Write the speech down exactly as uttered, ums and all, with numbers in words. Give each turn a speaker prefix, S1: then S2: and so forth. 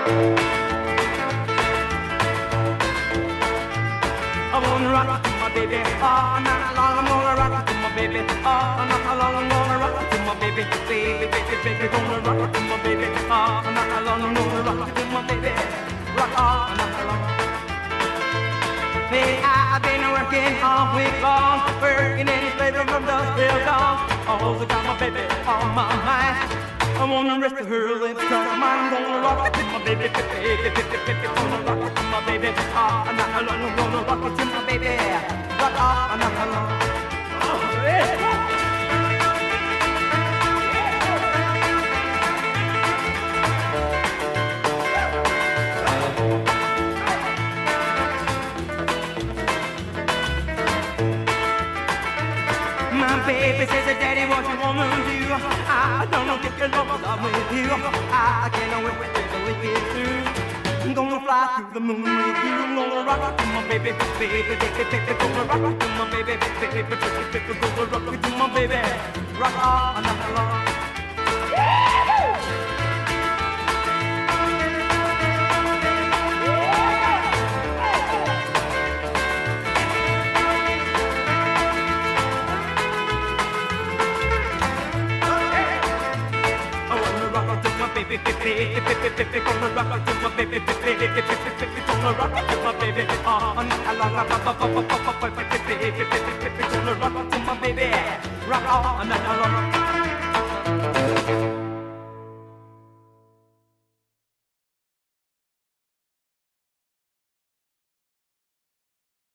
S1: I wanna rock to my baby all night long. I'm gonna rock to my baby all night long. I'm gonna rock to my baby, baby, baby, baby. Gonna rock to my baby all night long. I'm gonna rock to my baby, rock all night long. Hey, I've been working all week long, working in this baby from the till dawn. All the time, my baby on my mind. I wanna rest of her lips, I'm gonna rock to my baby, baby, baby, baby. Gonna rock to my baby all night long. I'm gonna rock to my baby, rock all night long. Oh, yeah. Baby says that daddy, what you wanna do? I don't know, get your love love with you. I can't wait to take it through. I'm gonna fly through the moon with you. I'm gonna rock to my baby, baby, baby, baby. Gonna rock to my baby, baby, baby, baby. Gonna rock to my baby, rock all night long. Baby, baby, baby, baby, gonna rock to my baby, baby, baby, baby, gonna rock to my baby, all night long, baby, baby, baby, baby, gonna rock to my baby, rock all night long.